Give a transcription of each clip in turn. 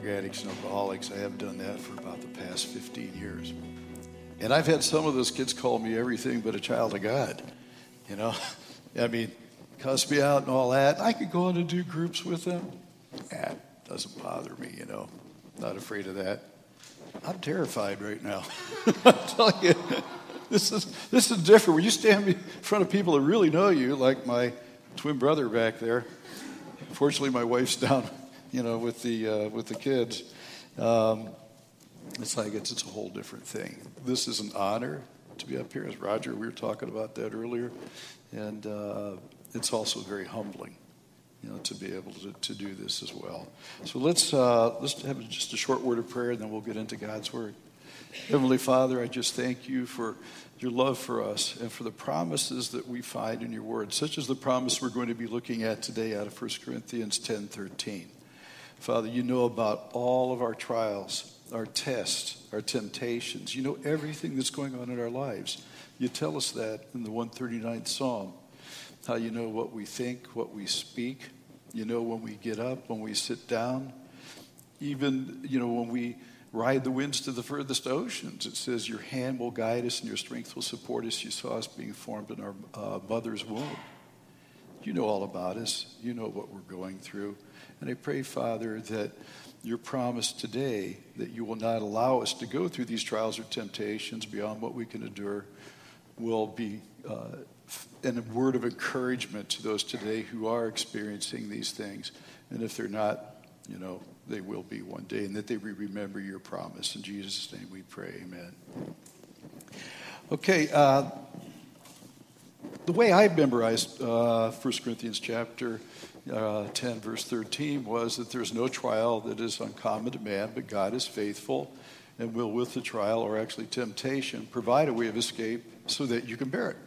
drug addicts and alcoholics. I have done that for about the past 15 years. And I've had some of those kids call me everything but a child of God. You know, I mean, cuss me out and all that. I could go on and do groups with them. That doesn't bother me, you know. Not afraid of that. I'm terrified right now. I'm telling you, this is different. When you stand in front of people that really know you, like my twin brother back there. Fortunately, my wife's down, you know, with the kids. It's like it's a whole different thing. This is an honor to be up here. As Roger, we were talking about that earlier, and it's also very humbling, you know, to be able to do this as well. So let's have just a short word of prayer, and then we'll get into God's word. Heavenly Father, I just thank you for your love for us and for the promises that we find in your word, such as the promise we're going to be looking at today out of 1 Corinthians 10:13. Father, you know about all of our trials, our tests, our temptations. You know everything that's going on in our lives. You tell us that in the 139th Psalm, how you know what we think, what we speak. You know when we get up, when we sit down, even, you know, when we ride the winds to the furthest oceans. It says your hand will guide us and your strength will support us. You saw us being formed in our mother's womb. You know all about us. You know what we're going through. And I pray, Father, that your promise today that you will not allow us to go through these trials or temptations beyond what we can endure will be a word of encouragement to those today who are experiencing these things. And if they're not, you know, they will be one day, and that they remember your promise. In Jesus' name we pray, amen. Okay, the way I memorized 1 Corinthians chapter 10, verse 13 was that there's no trial that is uncommon to man, but God is faithful and will with the trial, or actually temptation, provide a way of escape so that you can bear it.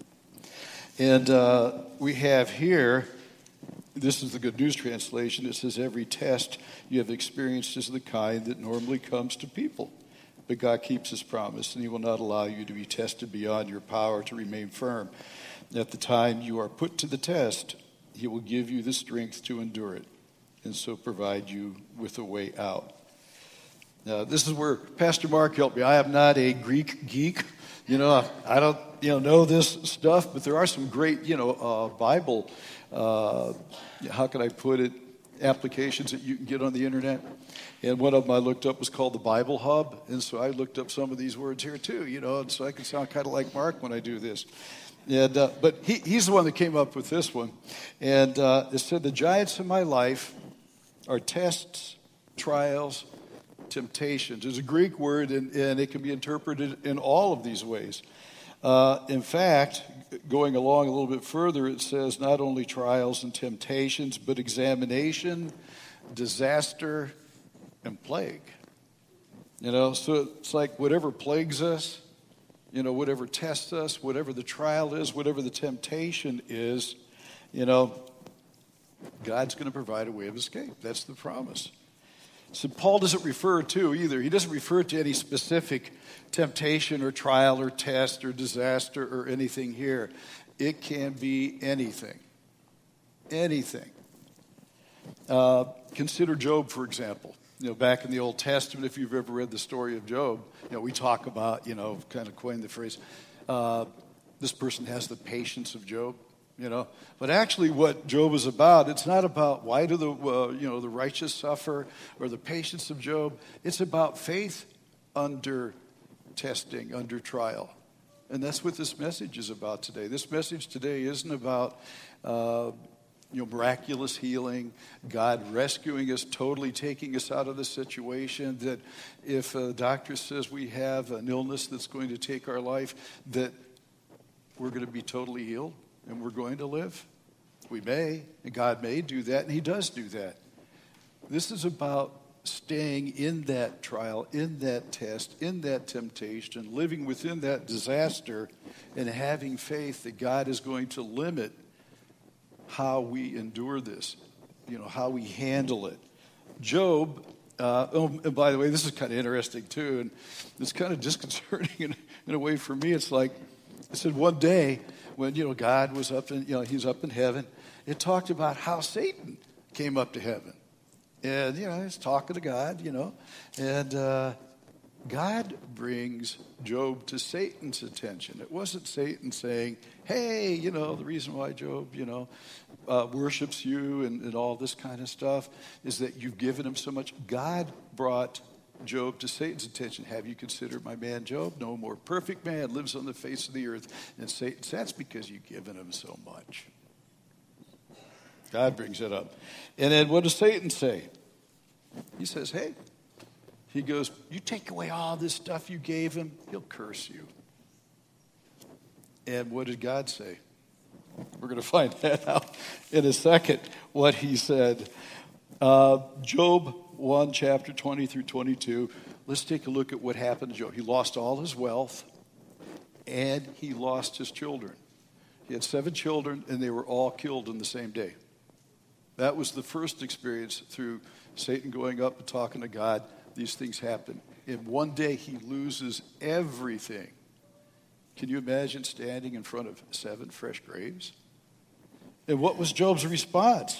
And we have here, this is the Good News translation. It says, every test you have experienced is the kind that normally comes to people. But God keeps his promise, and he will not allow you to be tested beyond your power to remain firm. At the time you are put to the test, he will give you the strength to endure it, and so provide you with a way out. Now, this is where Pastor Mark helped me. I am not a Greek geek. You know, I don't, know this stuff, but there are some great, Bible, how can I put it, applications that you can get on the internet. And one of them I looked up was called the Bible Hub. And so I looked up some of these words here too, and so I can sound kind of like Mark when I do this. And but he's the one that came up with this one. And it said, the giants in my life are tests, trials, temptations. It's a Greek word, and it can be interpreted in all of these ways. In fact, going along a little bit further, it says not only trials and temptations, but examination, disaster, and plague. So it's like whatever plagues us, whatever tests us, whatever the trial is, whatever the temptation is, God's going to provide a way of escape. That's the promise. So Paul doesn't refer to either. He doesn't refer to any specific temptation or trial or test or disaster or anything here. It can be anything. Anything. Consider Job, for example. Back in the Old Testament, if you've ever read the story of Job, we talk about, kind of coined the phrase, this person has the patience of Job. But actually what Job is about, it's not about why do the righteous suffer or the patience of Job. It's about faith under testing, under trial. And that's what this message is about today. This message today isn't about miraculous healing, God rescuing us, totally taking us out of the situation, that if a doctor says we have an illness that's going to take our life, that we're going to be totally healed. And we're going to live. We may, and God may do that, and he does do that. This is about staying in that trial, in that test, in that temptation, living within that disaster, and having faith that God is going to limit how we endure this, how we handle it. Job, and by the way, this is kind of interesting too, and it's kind of disconcerting in a way for me. It's like, I said one day, when, God was up in, he's up in heaven, it talked about how Satan came up to heaven. And, he's talking to God, and God brings Job to Satan's attention. It wasn't Satan saying, hey, the reason why Job, worships you and all this kind of stuff is that you've given him so much. God brought Job to Satan's attention. Have you considered my man Job? No more perfect man lives on the face of the earth. And Satan says, that's because you've given him so much. God brings it up. And then what does Satan say? He says, hey, he goes, you take away all this stuff you gave him, he'll curse you. And what did God say? We're going to find that out in a second, what he said. Job 1, chapter 20 through 22. Let's take a look at what happened to Job. He lost all his wealth, and he lost his children. He had 7 children, and they were all killed in the same day. That was the first experience through Satan going up and talking to God. These things happen. In one day, he loses everything. Can you imagine standing in front of 7 fresh graves? And what was Job's response?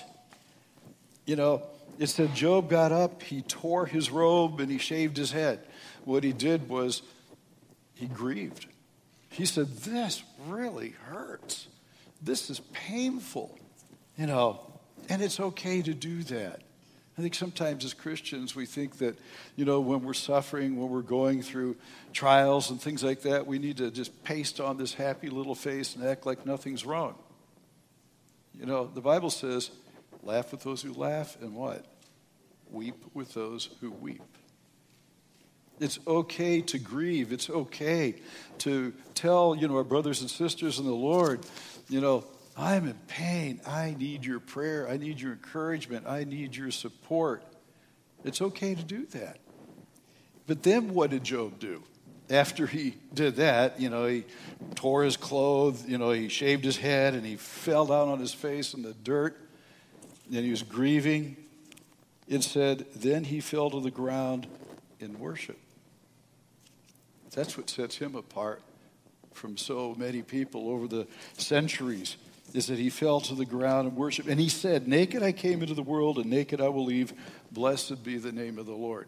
It said Job got up, he tore his robe, and he shaved his head. What he did was he grieved. He said, this really hurts. This is painful, and it's okay to do that. I think sometimes as Christians we think that, when we're suffering, when we're going through trials and things like that, we need to just paste on this happy little face and act like nothing's wrong. The Bible says, laugh with those who laugh and what? Weep with those who weep. It's okay to grieve. It's okay to tell, our brothers and sisters in the Lord, I'm in pain. I need your prayer. I need your encouragement. I need your support. It's okay to do that. But then what did Job do? After he did that, he tore his clothes, he shaved his head, and he fell down on his face in the dirt, and he was grieving. It said, then he fell to the ground in worship. That's what sets him apart from so many people over the centuries, is that he fell to the ground in worship. And he said, naked I came into the world, and naked I will leave. Blessed be the name of the Lord.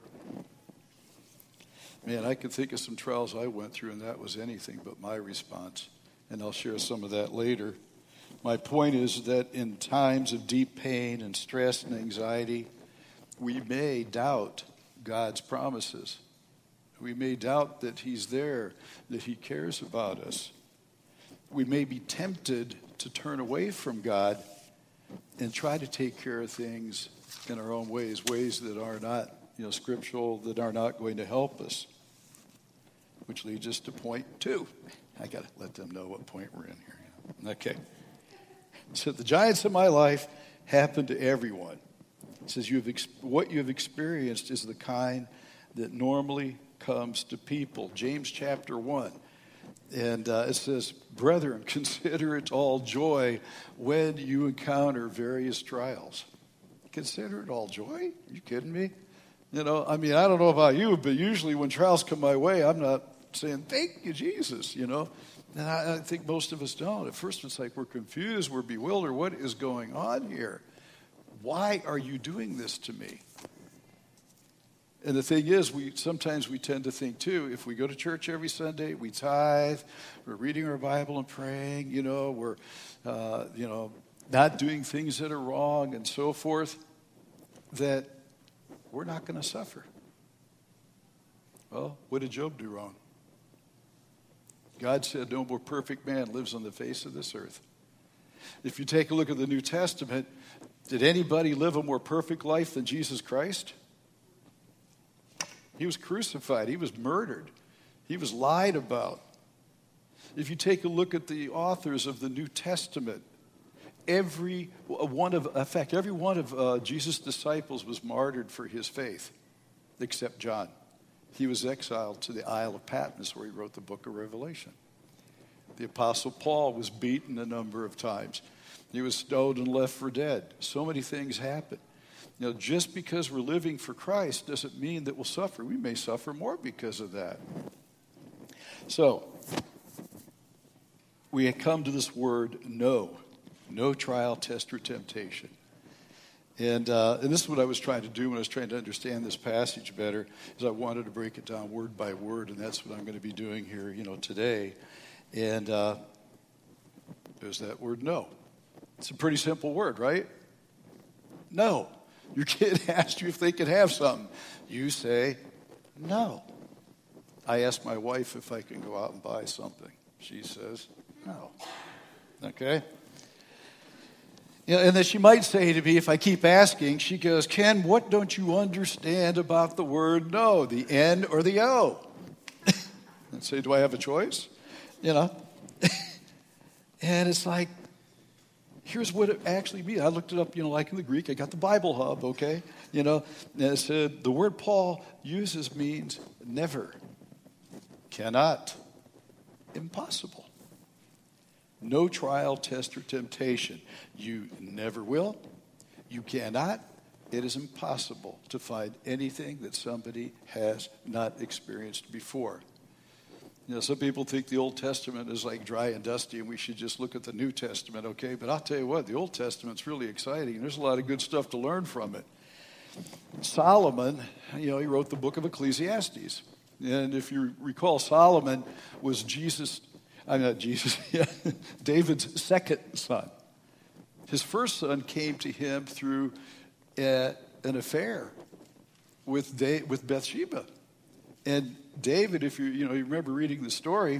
Man, I could think of some trials I went through, and that was anything but my response. And I'll share some of that later. My point is that in times of deep pain and stress and anxiety, we may doubt God's promises. We may doubt that he's there, that he cares about us. We may be tempted to turn away from God and try to take care of things in our own ways that are not, scriptural, that are not going to help us. Which leads us to point 2. I got to let them know what point we're in here. Okay. So the giants of my life happen to everyone. It says what you have experienced is the kind that normally comes to people. James chapter 1. And it says, brethren, consider it all joy when you encounter various trials. Consider it all joy? Are you kidding me? I don't know about you, but usually when trials come my way, I'm not saying, thank you, Jesus, And I think most of us don't. At first it's like we're confused, we're bewildered. What is going on here? Why are you doing this to me? And the thing is, sometimes we tend to think, too, if we go to church every Sunday, we tithe, we're reading our Bible and praying, we're, not doing things that are wrong and so forth, that we're not going to suffer. Well, what did Job do wrong? God said, no more perfect man lives on the face of this earth. If you take a look at the New Testament, did anybody live a more perfect life than Jesus Christ? He was crucified. He was murdered. He was lied about. If you take a look at the authors of the New Testament, every one of Jesus' disciples was martyred for his faith, except John. He was exiled to the Isle of Patmos, where he wrote the book of Revelation. The Apostle Paul was beaten a number of times. He was stoned and left for dead. So many things happened. Just because we're living for Christ doesn't mean that we'll suffer. We may suffer more because of that. So, we come to this word, no. No trial, test, or temptation. And this is what I was trying to do when I was trying to understand this passage better, is I wanted to break it down word by word, and that's what I'm going to be doing here, today. And there's that word no. It's a pretty simple word, right? No. Your kid asked you if they could have something. You say no. I asked my wife if I can go out and buy something. She says no. Okay? And then she might say to me, if I keep asking, she goes, Ken, what don't you understand about the word no, the N or the O? And say, do I have a choice? And it's like, here's what it actually means. I looked it up, like in the Greek. I got the Bible Hub, okay? And it said the word Paul uses means never, cannot, impossible. No trial, test, or temptation. You never will. You cannot. It is impossible to find anything that somebody has not experienced before. Some people think the Old Testament is like dry and dusty and we should just look at the New Testament, okay? But I'll tell you what, the Old Testament's really exciting and there's a lot of good stuff to learn from it. Solomon, he wrote the book of Ecclesiastes. And if you recall, Solomon was David's second son. His first son came to him through an affair with Bathsheba. And David, if you remember reading the story,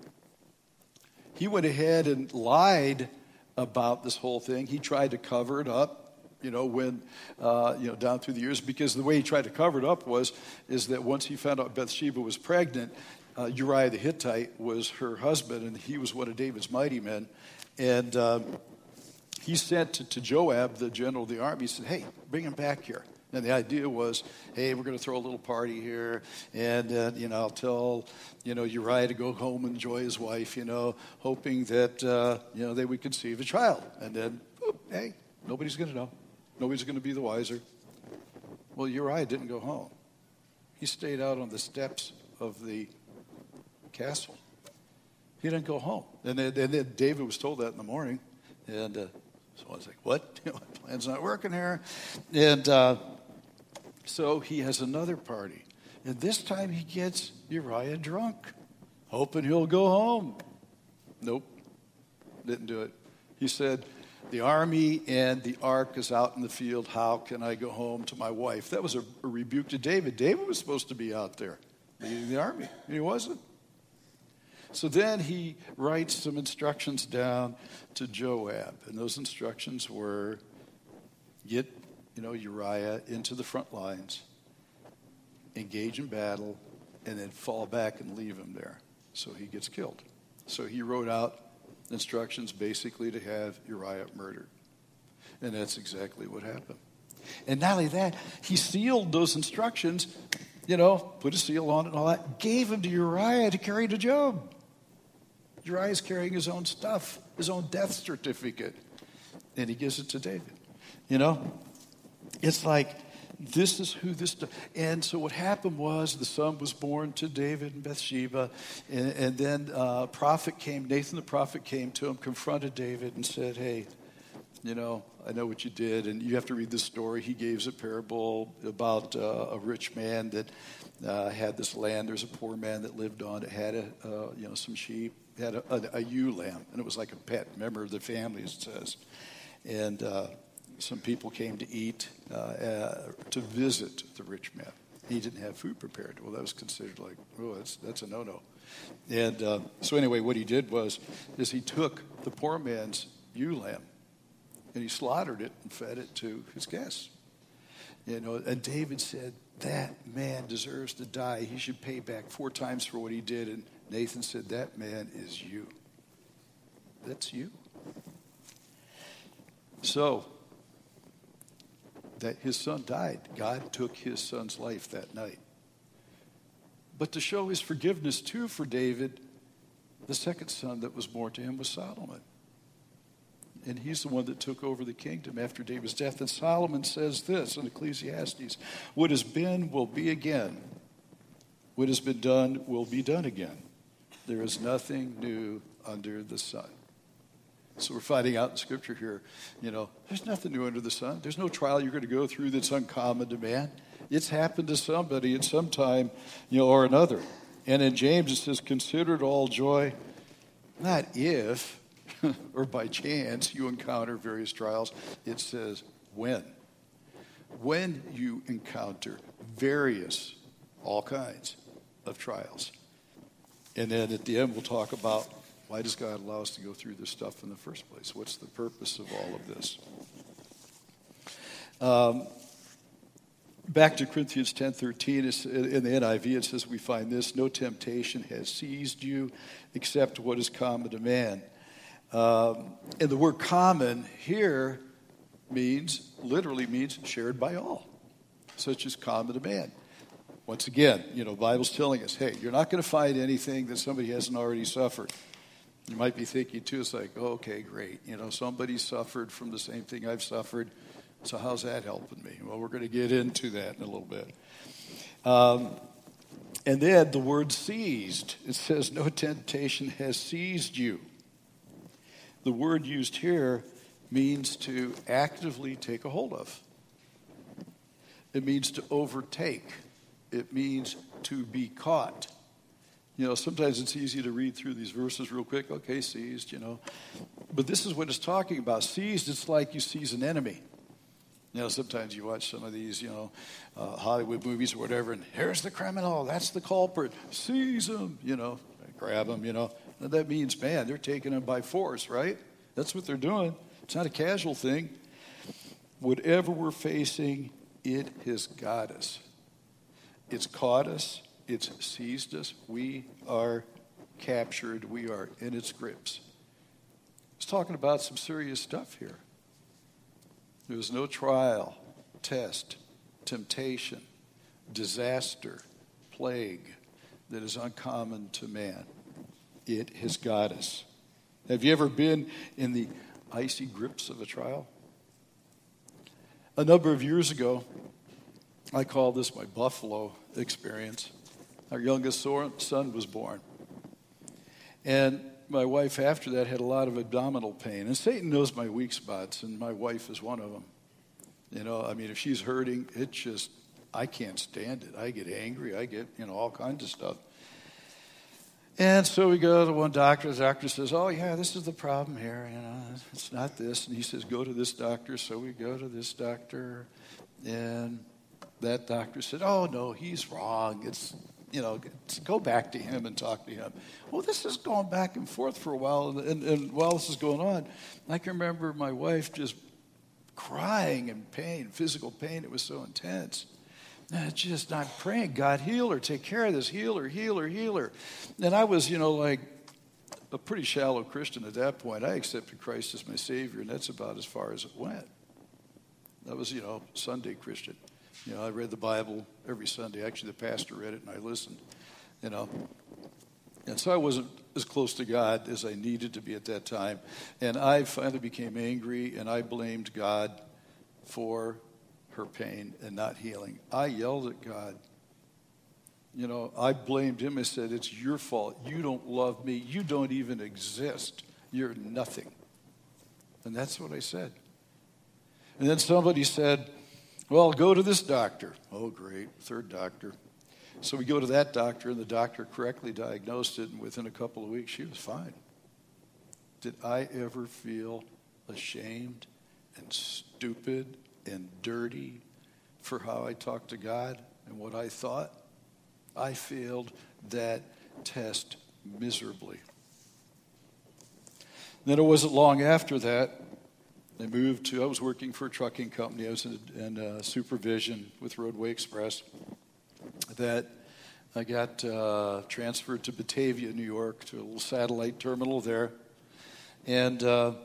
he went ahead and lied about this whole thing. He tried to cover it up, when down through the years, because the way he tried to cover it up is that once he found out Bathsheba was pregnant, Uriah the Hittite was her husband, and he was one of David's mighty men. And he sent to Joab, the general of the army, he said, hey, bring him back here. And the idea was, hey, we're going to throw a little party here, and I'll tell Uriah to go home and enjoy his wife, hoping that they would conceive a child. And then, hey, nobody's going to know. Nobody's going to be the wiser. Well, Uriah didn't go home. He stayed out on the steps of the castle. He didn't go home. And then David was told that in the morning. And so I was like, what? My plan's not working here. And so he has another party. And this time he gets Uriah drunk, hoping he'll go home. Nope. Didn't do it. He said, the army and the ark is out in the field. How can I go home to my wife? That was a rebuke to David. David was supposed to be out there leading the army, and he wasn't. So then he writes some instructions down to Joab, and those instructions were get, Uriah into the front lines, engage in battle, and then fall back and leave him there. So he gets killed. So he wrote out instructions basically to have Uriah murdered. And that's exactly what happened. And not only that, he sealed those instructions, put a seal on it and all that, gave them to Uriah to carry to Joab. Uriah's carrying his own stuff, his own death certificate, and he gives it to David. It's like, this is who this does. And so what happened was the son was born to David and Bathsheba, and then Nathan the prophet came to him, confronted David and said, hey, I know what you did, and you have to read this story. He gave a parable about a rich man that had this land. There's a poor man that lived on it, had some sheep, had a ewe lamb, and it was like a pet member of the family, as it says. And some people came to eat, to visit the rich man. He didn't have food prepared. Well, that was considered like, oh, that's a no-no. And so anyway, what he did is he took the poor man's ewe lamb, and he slaughtered it and fed it to his guests. And David said, that man deserves to die. He should pay back 4 times for what he did. And Nathan said, that man is you. That's you. So, that his son died. God took his son's life that night. But to show his forgiveness too for David, the second son that was born to him was Solomon. And he's the one that took over the kingdom after David's death. And Solomon says this in Ecclesiastes, what has been will be again. What has been done will be done again. There is nothing new under the sun. So we're finding out in Scripture here, there's nothing new under the sun. There's no trial you're going to go through that's uncommon to man. It's happened to somebody at some time, or another. And in James it says, consider it all joy, not if or by chance you encounter various trials. It says when. When you encounter all kinds of trials. And then at the end we'll talk about, why does God allow us to go through this stuff in the first place? What's the purpose of all of this? Back to Corinthians 10:13, in the NIV it says, we find this, no temptation has seized you except what is common to man. And the word common here literally means shared by all, such as common to man. Once again, the Bible's telling us, hey, you're not going to find anything that somebody hasn't already suffered. You might be thinking, too, it's like, oh, okay, great. Somebody suffered from the same thing I've suffered, so how's that helping me? Well, we're going to get into that in a little bit. And then the word seized. It says, no temptation has seized you. The word used here means to actively take a hold of. It means to overtake. It means to be caught. Sometimes it's easy to read through these verses real quick. Okay, seized, But this is what it's talking about. Seized, it's like you seize an enemy. Sometimes you watch some of these, Hollywood movies or whatever, and here's the criminal, that's the culprit, seize him, grab him, And that means, man, they're taking him by force, right? That's what they're doing. It's not a casual thing. Whatever we're facing, it has got us. It's caught us. It's seized us. We are captured. We are in its grips. It's talking about some serious stuff here. There was no trial, test, temptation, disaster, plague that is uncommon to man. It has got us. Have you ever been in the icy grips of a trial? A number of years ago, I call this my Buffalo experience. Our youngest son was born. And my wife, after that, had a lot of abdominal pain. And Satan knows my weak spots, and my wife is one of them. If she's hurting, I can't stand it. I get angry. I get, all kinds of stuff. And so we go to one doctor. The doctor says, oh, yeah, this is the problem here. It's not this. And he says, go to this doctor. So we go to this doctor. And that doctor said, oh, no, he's wrong. It's, go back to him and talk to him. Well, this is going back and forth for a while. And while this is going on, I can remember my wife just crying in pain, physical pain. It was so intense. And I'm praying, God, heal her, take care of this, heal her, heal her, heal her. And I was, like a pretty shallow Christian at that point. I accepted Christ as my Savior, and that's about as far as it went. That was, Sunday Christian. I read the Bible every Sunday. Actually, the pastor read it, and I listened, And so I wasn't as close to God as I needed to be at that time. And I finally became angry, and I blamed God for her pain and not healing. I yelled at God. I blamed him. I said, it's your fault. You don't love me. You don't even exist. You're nothing. And that's what I said. And then somebody said, well, go to this doctor. Oh, great, third doctor. So we go to that doctor, and the doctor correctly diagnosed it, and within a couple of weeks, she was fine. Did I ever feel ashamed and stupid and dirty for how I talked to God and what I thought? I failed that test miserably. Then it wasn't long after that, I was working for a trucking company. I was in supervision with Roadway Express. That I got transferred to Batavia, New York, to a little satellite terminal there. And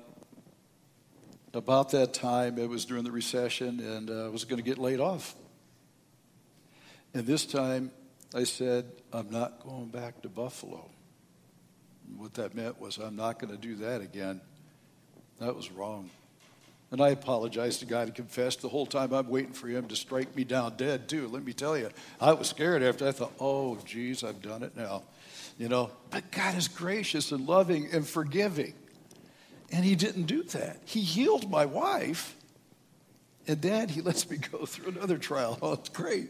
about that time, it was during the recession, and I was going to get laid off. And this time, I said, I'm not going back to Buffalo. What that meant was I'm not going to do that again. That was wrong. And I apologized to God and confessed. The whole time I'm waiting for him to strike me down dead, too. Let me tell you, I was scared after. I thought, oh, geez, I've done it now. But God is gracious and loving and forgiving. And he didn't do that. He healed my wife, and then he lets me go through another trial. Oh, it's great.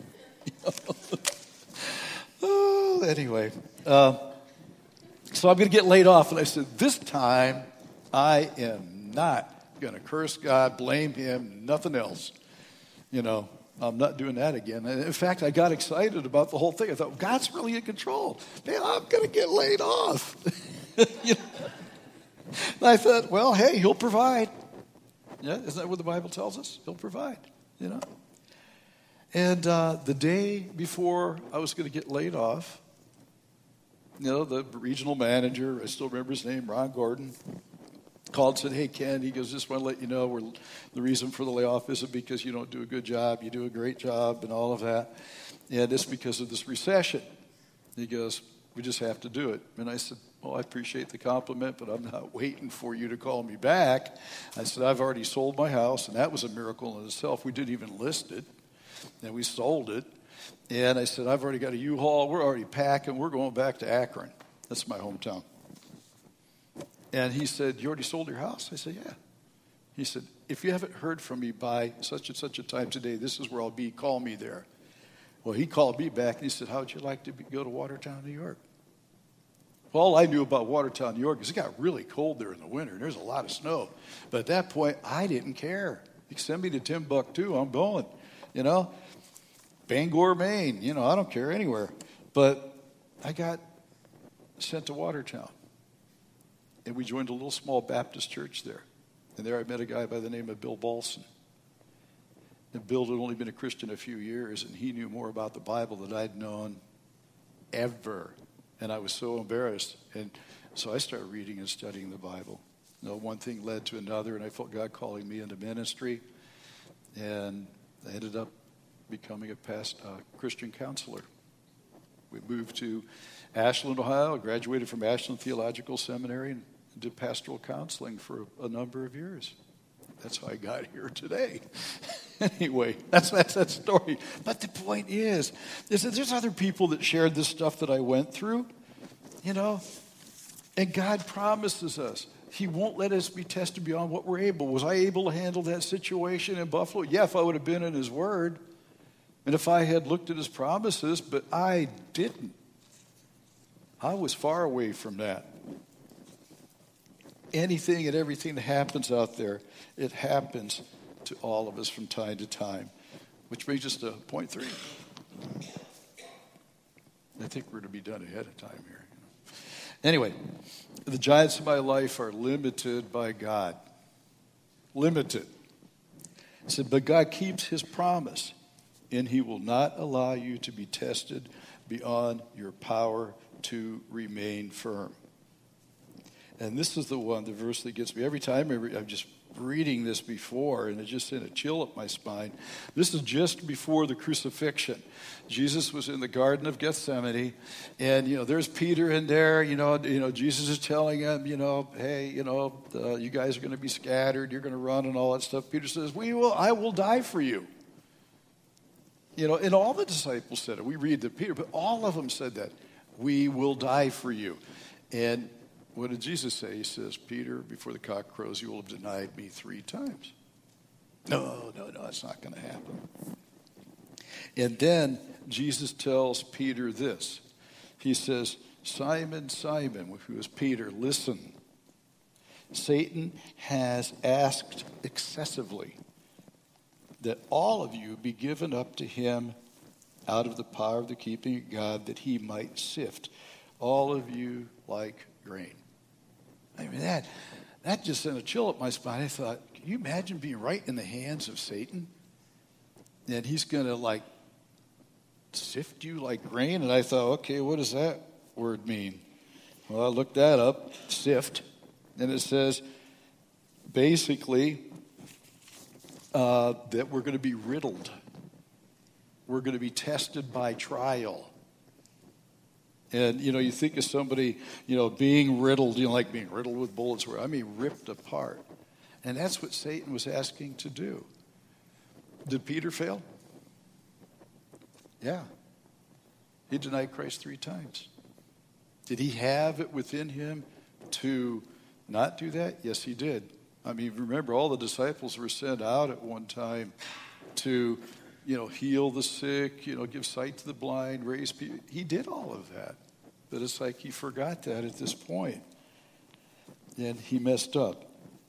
Oh, anyway. So I'm going to get laid off. And I said, this time, I am not going to curse God, blame him, nothing else. I'm not doing that again. And in fact, I got excited about the whole thing. I thought, God's really in control. Man, I'm going to get laid off. And I thought, well, hey, he'll provide. Yeah, isn't that what the Bible tells us? He'll provide, And the day before I was going to get laid off, the regional manager, I still remember his name, Ron Gordon, called and said, hey, Ken, he goes, just want to let you know the reason for the layoff isn't because you don't do a good job. You do a great job and all of that. And it's because of this recession. He goes, we just have to do it. And I said, well, I appreciate the compliment, but I'm not waiting for you to call me back. I said, I've already sold my house, and that was a miracle in itself. We didn't even list it, and we sold it. And I said, I've already got a U-Haul. We're already packing. We're going back to Akron. That's my hometown. And he said, you already sold your house? I said, yeah. He said, if you haven't heard from me by such and such a time today, this is where I'll be. Call me there. Well, he called me back, and he said, how would you like to go to Watertown, New York? Well, all I knew about Watertown, New York, is it got really cold there in the winter, and there's a lot of snow. But at that point, I didn't care. You can send me to Timbuktu, I'm going, Bangor, Maine, I don't care anywhere. But I got sent to Watertown, and we joined a little small Baptist church there. And there I met a guy by the name of Bill Balson. And Bill had only been a Christian a few years, and he knew more about the Bible than I'd known ever. And I was so embarrassed. And so I started reading and studying the Bible. One thing led to another, and I felt God calling me into ministry. And I ended up becoming a Christian counselor. We moved to Ashland, Ohio, graduated from Ashland Theological Seminary, and did pastoral counseling for a number of years. That's how I got here today. Anyway, that's that story. But the point is that there's other people that shared this stuff that I went through, and God promises us he won't let us be tested beyond what we're able. Was I able to handle that situation in Buffalo? Yeah, if I would have been in his word, and if I had looked at his promises, but I didn't. I was far away from that. Anything and everything that happens out there, it happens to all of us from time to time. Which brings us to point 3. I think we're to be done ahead of time here. Anyway, the giants of my life are limited by God. Limited. It said, but God keeps his promise, and he will not allow you to be tested beyond your power to remain firm. And this is the verse that gets me every time. I'm just reading this before, and it just sent a chill up my spine. This is just before the crucifixion. Jesus was in the Garden of Gethsemane, and there's Peter in there. Jesus is telling him, hey, you guys are going to be scattered. You're going to run and all that stuff. Peter says, I will die for you. And all the disciples said it. We read that Peter, but all of them said that. We will die for you. And what did Jesus say? He says, Peter, before the cock crows, you will have denied me 3 times. No, it's not going to happen. And then Jesus tells Peter this. He says, Simon, Simon, who is Peter, listen. Satan has asked excessively that all of you be given up to him out of the power of the keeping of God, that he might sift all of you like grain. I mean, that just sent a chill up my spine. I thought, can you imagine being right in the hands of Satan? And he's going to, sift you like grain? And I thought, okay, what does that word mean? Well, I looked that up, sift. And it says, basically, that we're going to be riddled. We're going to be tested by trial. And, you think of somebody, being riddled, like being riddled with bullets, ripped apart. And that's what Satan was asking to do. Did Peter fail? Yeah. He denied Christ 3 times. Did he have it within him to not do that? Yes, he did. I mean, remember, all the disciples were sent out at one time to, heal the sick, give sight to the blind, raise people. He did all of that. But it's like he forgot that at this point. And he messed up.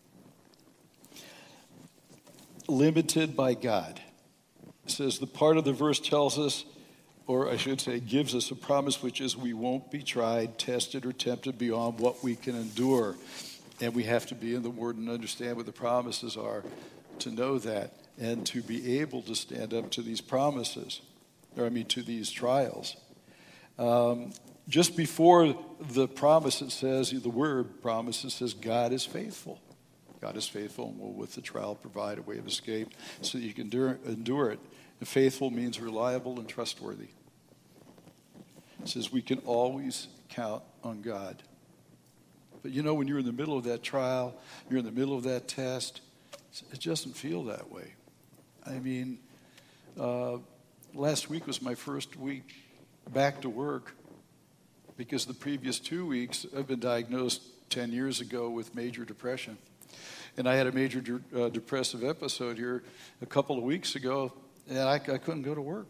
Limited by God. It says the part of the verse tells us, or I should say gives us a promise, which is we won't be tried, tested, or tempted beyond what we can endure. And we have to be in the Word and understand what the promises are to know that and to be able to stand up to these promises, to these trials. Just before the promise, it says, the word promise, it says, God is faithful. God is faithful and will with the trial provide a way of escape so that you can endure it. And faithful means reliable and trustworthy. It says we can always count on God. But when you're in the middle of that trial, you're in the middle of that test, it doesn't feel that way. Last week was my first week back to work because the previous 2 weeks I've been diagnosed 10 years ago with major depression. And I had a major depressive episode here a couple of weeks ago, and I couldn't go to work.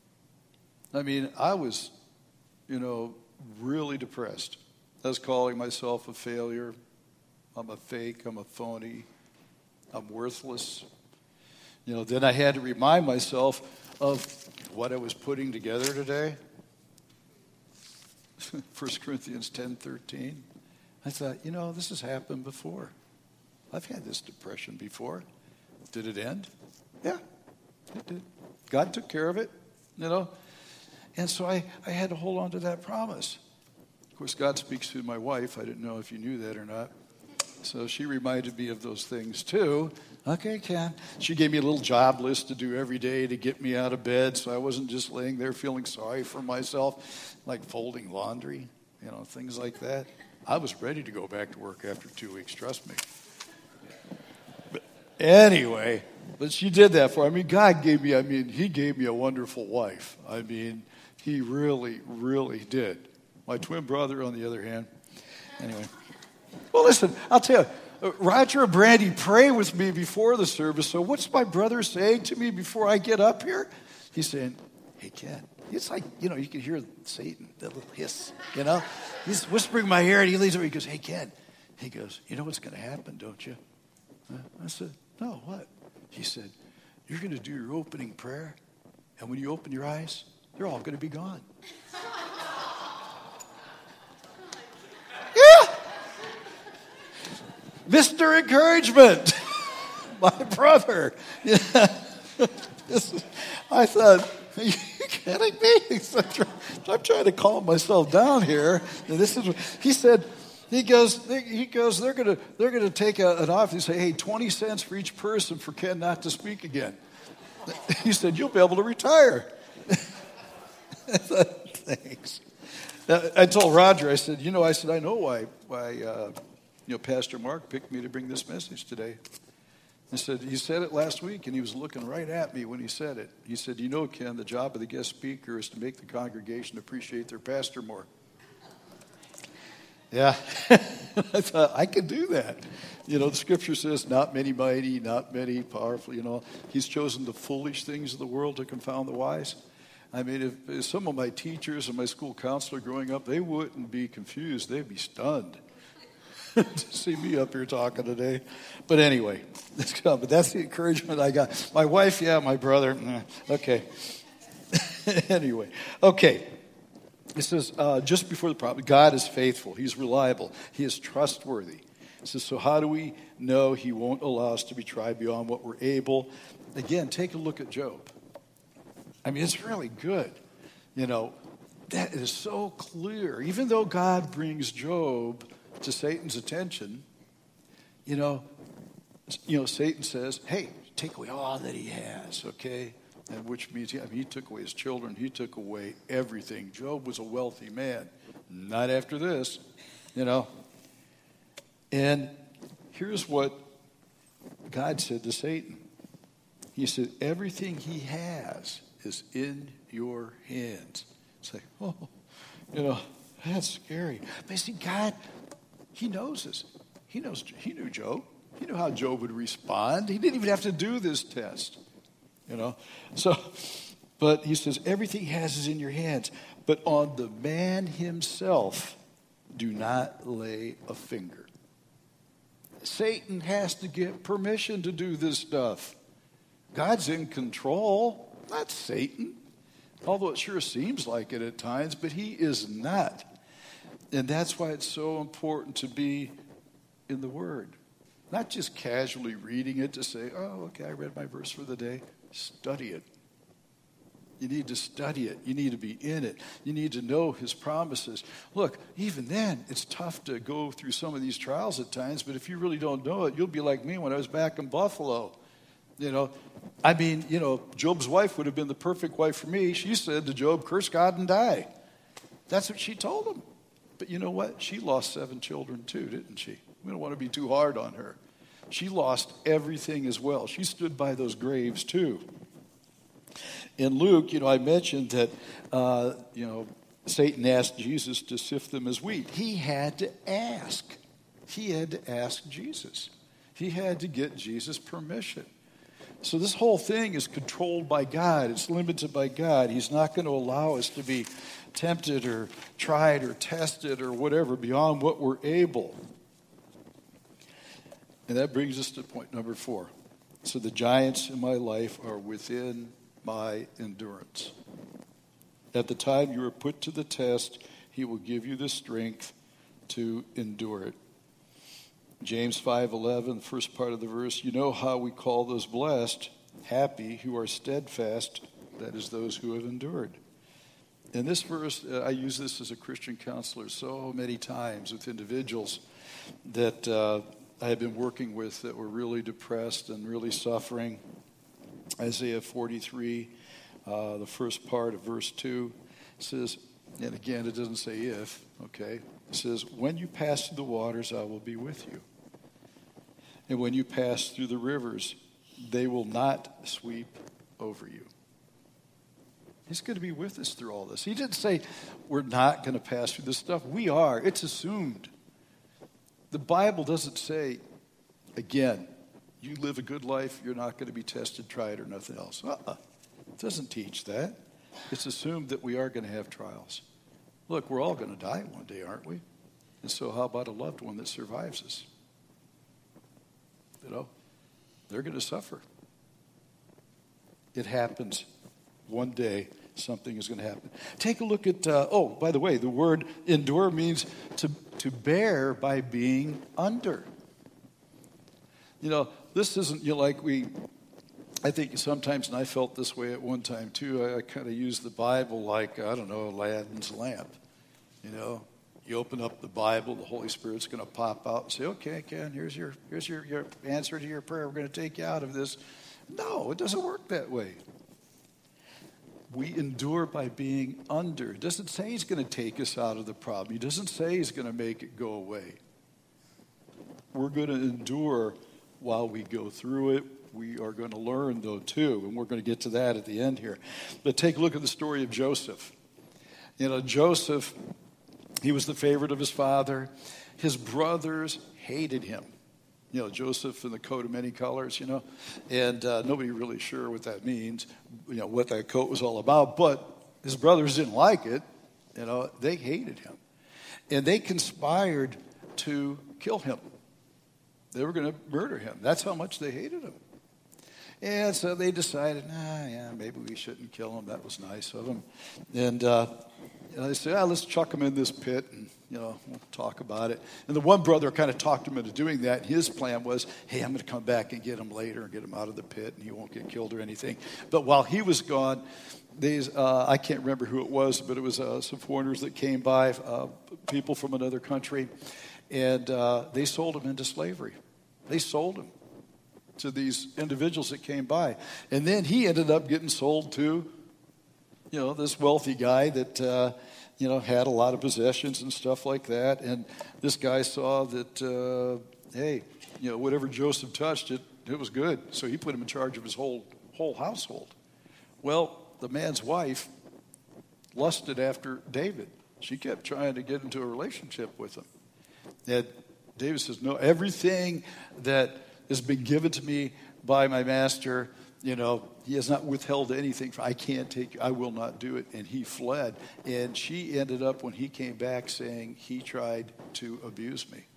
I was, really depressed. I was calling myself a failure. I'm a fake. I'm a phony. I'm worthless. Then I had to remind myself of what I was putting together today. 1 Corinthians 10:13. I thought, this has happened before. I've had this depression before. Did it end? Yeah, it did. God took care of it, And so I had to hold on to that promise. Of course, God speaks through my wife. I didn't know if you knew that or not. So she reminded me of those things too. Okay, Ken. She gave me a little job list to do every day to get me out of bed so I wasn't just laying there feeling sorry for myself, like folding laundry, things like that. I was ready to go back to work after 2 weeks, trust me. But anyway, but she did that for me. God gave me, he gave me a wonderful wife. He really, really did. My twin brother, on the other hand. Anyway. Well, listen, I'll tell you, Roger and Brandy pray with me before the service. So what's my brother saying to me before I get up here? He's saying, hey, Ken. It's like, you can hear Satan, that little hiss, He's whispering in my ear, and he leans over, he goes, hey, Ken. He goes, you know what's going to happen, don't you? I said, no, what? He said, you're going to do your opening prayer, and when you open your eyes, they're all going to be gone. Yeah! Mr. Encouragement, my brother. Yeah. I thought, are you kidding me? I'm trying to calm myself down here. And this is what he said. He goes. They're gonna take an offer. He say, hey, 20 cents for each person for Ken not to speak again. He said, you'll be able to retire. I thought, thanks. I told Roger. I said, I know why Pastor Mark picked me to bring this message today. He said it last week, and he was looking right at me when he said it. He said, Ken, the job of the guest speaker is to make the congregation appreciate their pastor more. Yeah, I thought I could do that. The scripture says, not many mighty, not many powerful, He's chosen the foolish things of the world to confound the wise. If some of my teachers and my school counselor growing up, they wouldn't be confused. They'd be stunned to see me up here talking today. But anyway, but that's the encouragement I got. My wife, yeah, my brother, okay. Anyway, okay. It says, just before the problem, God is faithful. He's reliable. He is trustworthy. It says, so how do we know he won't allow us to be tried beyond what we're able? Again, take a look at Job. It's really good. That is so clear. Even though God brings Job to Satan's attention, Satan says, hey, take away all that he has, okay? And which means he took away his children. He took away everything. Job was a wealthy man. Not after this, And here's what God said to Satan. He said, everything he has is in your hands. It's like, that's scary. But see, God, he knows us. He knew Job. He knew how Job would respond. He didn't even have to do this test, So, but he says, everything he has is in your hands. But on the man himself, do not lay a finger. Satan has to get permission to do this stuff. God's in control, not Satan. Although it sure seems like it at times, but he is not. And that's why it's so important to be in the Word. Not just casually reading it to say, oh, okay, I read my verse for the day. Study it. You need to study it. You need to be in it. You need to know his promises. Look, even then, it's tough to go through some of these trials at times, but if you really don't know it, you'll be like me when I was back in Buffalo. Job's wife would have been the perfect wife for me. She said to Job, curse God and die. That's what she told him. But you know what? She lost 7 children too, didn't she? We don't want to be too hard on her. She lost everything as well. She stood by those graves too. In Luke, I mentioned that, Satan asked Jesus to sift them as wheat. He had to ask. He had to ask Jesus. He had to get Jesus' permission. So this whole thing is controlled by God. It's limited by God. He's not going to allow us to be tempted or tried or tested or whatever beyond what we're able. And that brings us to point number 4. So the giants in my life are within my endurance. At the time you are put to the test, he will give you the strength to endure it. James 5:11, the first part of the verse, you know how we call those blessed, happy, who are steadfast, that is those who have endured. In this verse, I use this as a Christian counselor so many times with individuals that I have been working with that were really depressed and really suffering. Isaiah 43, the first part of verse 2 says, and again, it doesn't say if, okay? It says, when you pass through the waters, I will be with you. And when you pass through the rivers, they will not sweep over you. He's going to be with us through all this. He didn't say we're not going to pass through this stuff. We are. It's assumed. The Bible doesn't say, again, you live a good life, you're not going to be tested, tried, or nothing else. It doesn't teach that. It's assumed that we are going to have trials. Look, we're all going to die one day, aren't we? And so how about a loved one that survives us? They're going to suffer. It happens. One day, something is going to happen. Take a look at, by the way, the word endure means to bear by being under. This isn't I think sometimes, and I felt this way at one time too, I kind of use the Bible like, Aladdin's lamp. You open up the Bible, the Holy Spirit's going to pop out and say, okay, Ken, here's your answer to your prayer. We're going to take you out of this. No, it doesn't work that way. We endure by being under. It doesn't say he's going to take us out of the problem. He doesn't say he's going to make it go away. We're going to endure while we go through it. We are going to learn, though, too, and we're going to get to that at the end here. But take a look at the story of Joseph. Joseph, he was the favorite of his father. His brothers hated him. Joseph in the coat of many colors, and nobody really sure what that means, what that coat was all about. But his brothers didn't like it. They hated him. And they conspired to kill him. They were going to murder him. That's how much they hated him. And so they decided, maybe we shouldn't kill him. That was nice of them. And they said, let's chuck him in this pit and, we'll talk about it. And the one brother kind of talked him into doing that. His plan was, hey, I'm going to come back and get him later and get him out of the pit and he won't get killed or anything. But while he was gone, I can't remember who it was, but it was some foreigners that came by, people from another country, and they sold him into slavery. They sold him to these individuals that came by. And then he ended up getting sold to, this wealthy guy that, had a lot of possessions and stuff like that. And this guy saw that, whatever Joseph touched, it was good. So he put him in charge of his whole household. Well, the man's wife lusted after David. She kept trying to get into a relationship with him. And David says, no, everything that has been given to me by my master, he has not withheld anything. I can't take you. I will not do it. And he fled. And she ended up, when he came back, saying he tried to abuse me.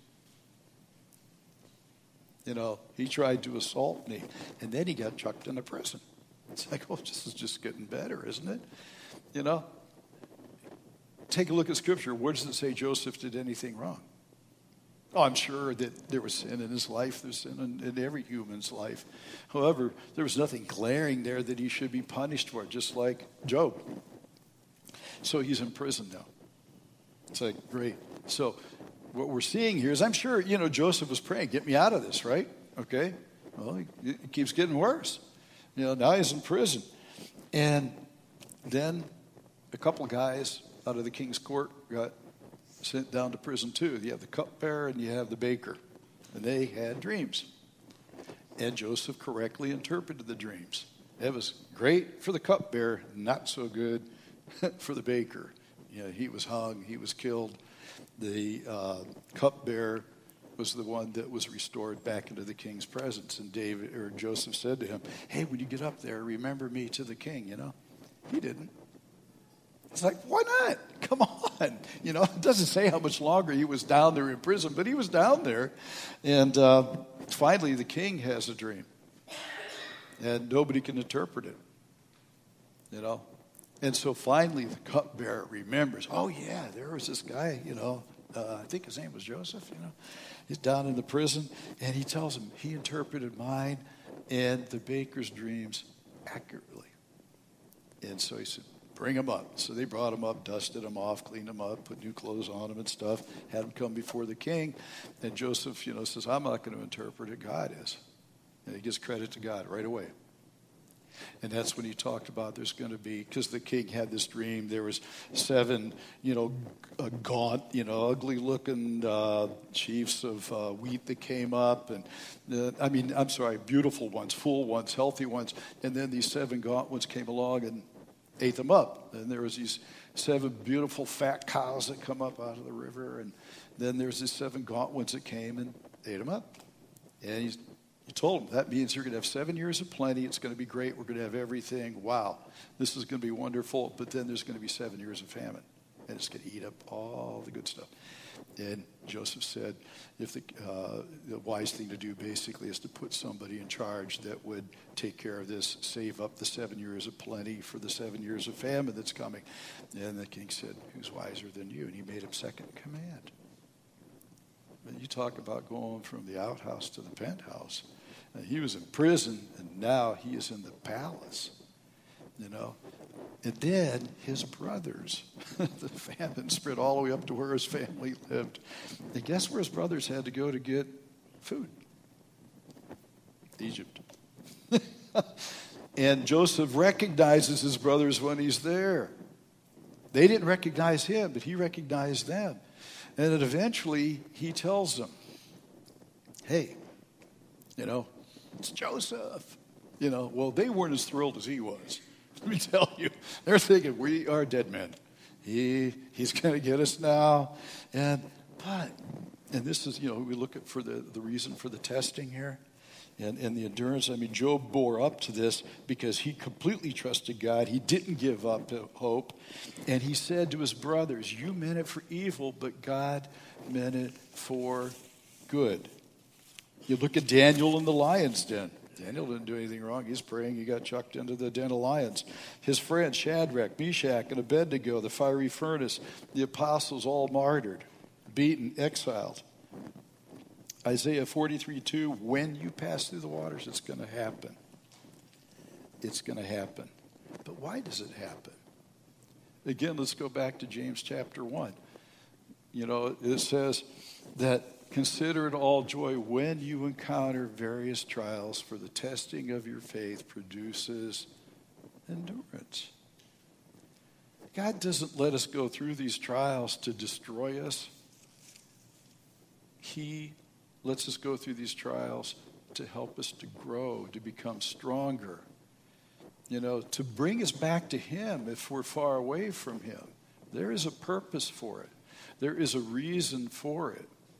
He tried to assault me. And then he got chucked into prison. It's like, oh, this is just getting better, isn't it? Take a look at Scripture. Where does it say Joseph did anything wrong? Oh, I'm sure that there was sin in his life. There's sin in every human's life. However, there was nothing glaring there that he should be punished for, just like Job. So he's in prison now. It's like, great. So what we're seeing here is, I'm sure, Joseph was praying, get me out of this, right? Okay. Well, it keeps getting worse. Now he's in prison. And then a couple of guys out of the king's court got sent down to prison too. You have the cupbearer and you have the baker. And they had dreams. And Joseph correctly interpreted the dreams. It was great for the cupbearer, not so good for the baker. He was hung, he was killed. The cupbearer was the one that was restored back into the king's presence. And Joseph said to him, hey, when you get up there, remember me to the king, He didn't. It's like, why not? Come on. It doesn't say how much longer he was down there in prison, but he was down there. And finally, the king has a dream. And nobody can interpret it. And so finally, the cupbearer remembers, oh, yeah, there was this guy, I think his name was Joseph, He's down in the prison. And he tells him, he interpreted mine and the baker's dreams accurately. And so he said, bring him up. So they brought him up, dusted him off, cleaned him up, put new clothes on him and stuff, had him come before the king. And Joseph, says, I'm not going to interpret it. God is. And he gives credit to God right away. And that's when he talked about there's going to be, because the king had this dream, there was 7, gaunt, ugly-looking chiefs of wheat that came up. And, beautiful ones, full ones, healthy ones. And then these 7 gaunt ones came along and ate them up. And there was these 7 beautiful fat cows that come up out of the river. And then there's these 7 gaunt ones that came and ate them up. And he told him, that means you're going to have 7 years of plenty. It's going to be great. We're going to have everything. Wow, this is going to be wonderful. But then there's going to be 7 years of famine. And it's going to eat up all the good stuff. And Joseph said, if the wise thing to do basically is to put somebody in charge that would take care of this, save up the 7 years of plenty for the 7 years of famine that's coming. And the king said, who's wiser than you? And he made him second in command. But you talk about going from the outhouse to the penthouse. And he was in prison, and now he is in the palace. And then his brothers, the famine spread all the way up to where his family lived. And guess where his brothers had to go to get food? Egypt. And Joseph recognizes his brothers when he's there. They didn't recognize him, but he recognized them. And then eventually he tells them, hey, it's Joseph. Well, they weren't as thrilled as he was. Let me tell you, they're thinking, we are dead men. He's going to get us now. And this is, we look at for the reason for the testing here and the endurance. Job bore up to this because he completely trusted God. He didn't give up hope. And he said to his brothers, you meant it for evil, but God meant it for good. You look at Daniel in the lion's den. Daniel didn't do anything wrong. He's praying. He got chucked into the den of lions. His friends, Shadrach, Meshach, and Abednego, the fiery furnace, the apostles all martyred, beaten, exiled. Isaiah 43:2, when you pass through the waters, it's going to happen. It's going to happen. But why does it happen? Again, let's go back to James chapter 1. It says that consider it all joy when you encounter various trials, for the testing of your faith produces endurance. God doesn't let us go through these trials to destroy us. He lets us go through these trials to help us to grow, to become stronger, to bring us back to Him if we're far away from Him. There is a purpose for it. There is a reason for it.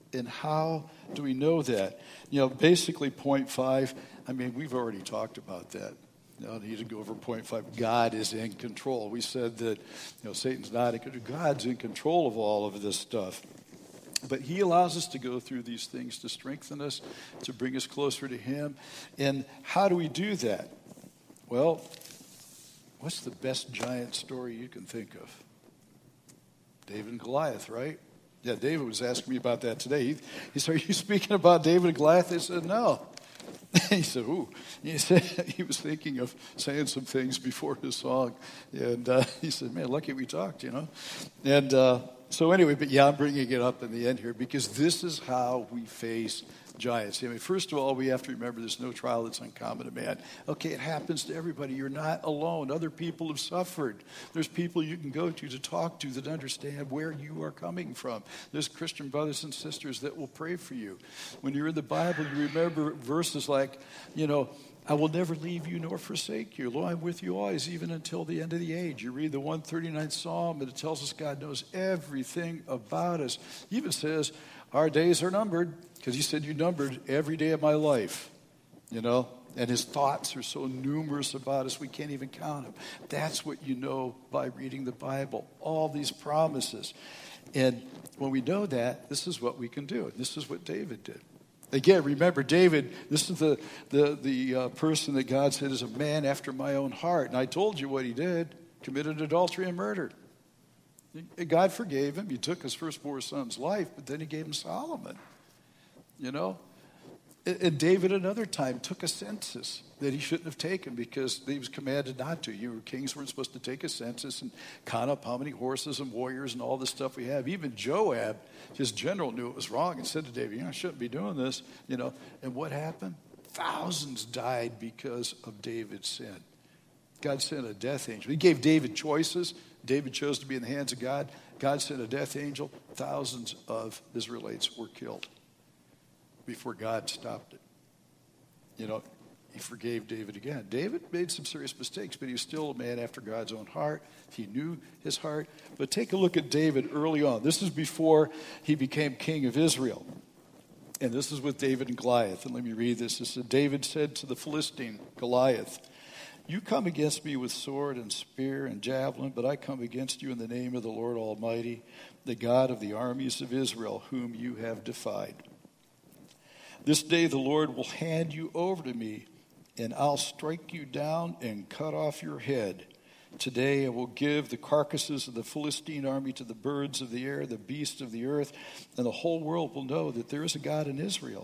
And how do we know that? Basically point 5, we've already talked about that. I need to go over point 5. God is in control. We said that, Satan's not in control. God's in control of all of this stuff. But he allows us to go through these things to strengthen us, to bring us closer to him. And how do we do that? Well, what's the best giant story you can think of? David and Goliath, right? Yeah, David was asking me about that today. He said, "Are you speaking about David and Goliath?" I said, "No." He said, "Ooh." He said he was thinking of saying some things before his song. And he said, "Man, lucky we talked, And so anyway, but yeah, I'm bringing it up in the end here because this is how we face giants. First of all, we have to remember there's no trial that's uncommon to man. Okay, it happens to everybody. You're not alone. Other people have suffered. There's people you can go to talk to that understand where you are coming from. There's Christian brothers and sisters that will pray for you. When you're in the Bible, you remember verses like, I will never leave you nor forsake you. Lo, I'm with you always, even until the end of the age. You read the 139th Psalm, and it tells us God knows everything about us. He even says, our days are numbered, because he said you numbered every day of my life, And his thoughts are so numerous about us, we can't even count them. That's what you know by reading the Bible, all these promises. And when we know that, this is what we can do. And this is what David did. Again, remember, David, this is the person that God said is a man after my own heart. And I told you what he did, committed adultery and murder. God forgave him. He took his firstborn son's life, but then he gave him Solomon. And David another time took a census that he shouldn't have taken because he was commanded not to. Kings weren't supposed to take a census and count up how many horses and warriors and all this stuff we have. Even Joab, his general, knew it was wrong and said to David, I shouldn't be doing this. And what happened? Thousands died because of David's sin. God sent a death angel. He gave David choices. David chose to be in the hands of God. God sent a death angel. Thousands of Israelites were killed before God stopped it. He forgave David again. David made some serious mistakes, but he was still a man after God's own heart. He knew his heart. But take a look at David early on. This is before he became king of Israel. And this is with David and Goliath. And let me read this. It said, David said to the Philistine, Goliath, you come against me with sword and spear and javelin, but I come against you in the name of the Lord Almighty, the God of the armies of Israel, whom you have defied. This day the Lord will hand you over to me, and I'll strike you down and cut off your head. Today I will give the carcasses of the Philistine army to the birds of the air, the beasts of the earth, and the whole world will know that there is a God in Israel.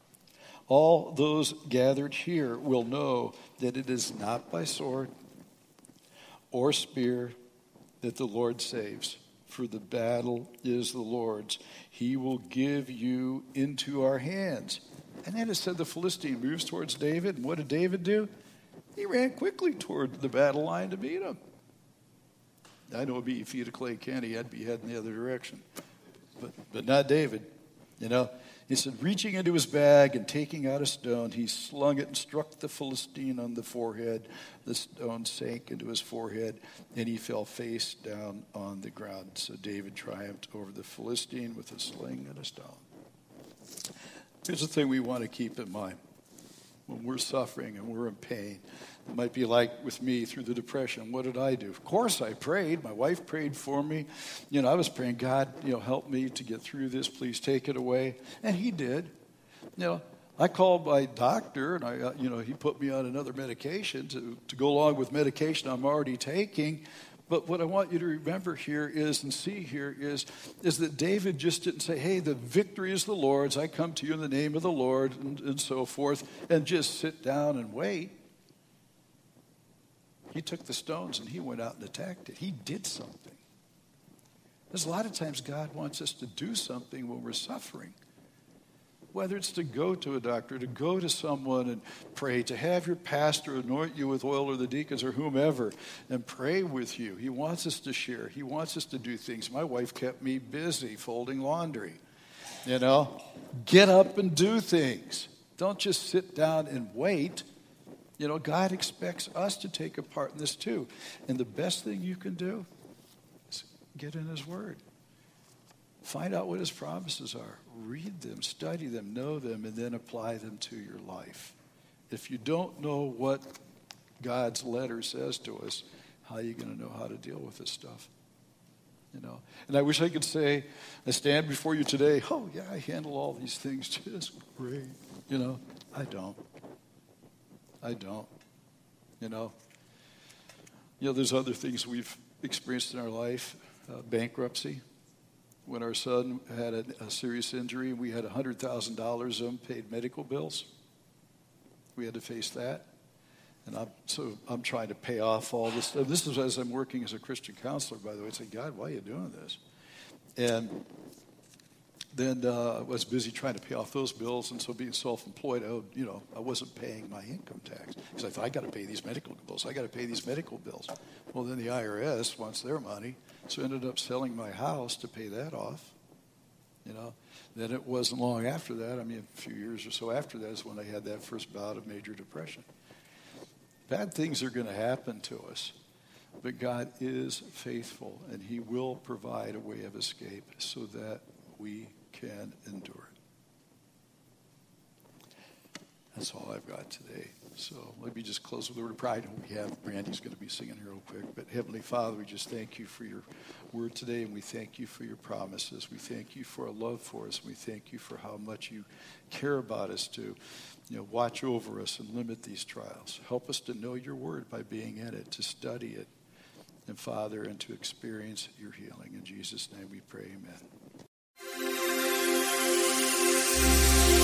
All those gathered here will know that it is not by sword or spear that the Lord saves, for the battle is the Lord's. He will give you into our hands. And then it said the Philistine moves towards David. And what did David do? He ran quickly toward the battle line to meet him. I know me, if he had a clay candy, I'd be heading the other direction. But not David, He said, reaching into his bag and taking out a stone, he slung it and struck the Philistine on the forehead. The stone sank into his forehead, and he fell face down on the ground. So David triumphed over the Philistine with a sling and a stone. Here's the thing we want to keep in mind. When we're suffering and we're in pain, it might be like with me through the depression. What did I do? Of course I prayed. My wife prayed for me. I was praying, God, help me to get through this. Please take it away. And he did. I called my doctor, and he put me on another medication to go along with medication I'm already taking. But what I want you to remember here is, and see here is that David just didn't say, hey, the victory is the Lord's. I come to you in the name of the Lord, and so forth, and just sit down and wait. He took the stones and he went out and attacked it. He did something. There's a lot of times God wants us to do something when we're suffering. Whether it's to go to a doctor, to go to someone and pray, to have your pastor anoint you with oil or the deacons or whomever and pray with you. He wants us to share. He wants us to do things. My wife kept me busy folding laundry. Get up and do things. Don't just sit down and wait. God expects us to take a part in this too. And the best thing you can do is get in his word. Find out what his promises are. Read them, study them, know them, and then apply them to your life. If you don't know what God's letter says to us, how are you going to know how to deal with this stuff? You know, and I wish I could say, I stand before you today, oh yeah, I handle all these things just great. You know, I don't. You know, there's other things we've experienced in our life. Bankruptcy. When our son had a serious injury, we had $100,000 unpaid medical bills. We had to face that. And I'm trying to pay off all this stuff. This is as I'm working as a Christian counselor, by the way. I say, God, why are you doing this? And then I was busy trying to pay off those bills. And so being self-employed, I wasn't paying my income tax. Because I thought, I got to pay these medical bills. I got to pay these medical bills. Well, then the IRS wants their money. So I ended up selling my house to pay that off. You know, then it wasn't long after that. I mean, a few years or so after that is when I had that first bout of major depression. Bad things are going to happen to us, but God is faithful, and he will provide a way of escape so that we can endure it. That's all I've got today. So let me just close with a word of pride. We have Brandy's going to be singing here real quick. But Heavenly Father, we just thank you for your word today, and we thank you for your promises. We thank you for a love for us. We thank you for how much you care about us to watch over us and limit these trials. Help us to know your word by being in it, to study it, and Father, and to experience your healing. In Jesus' name we pray, amen.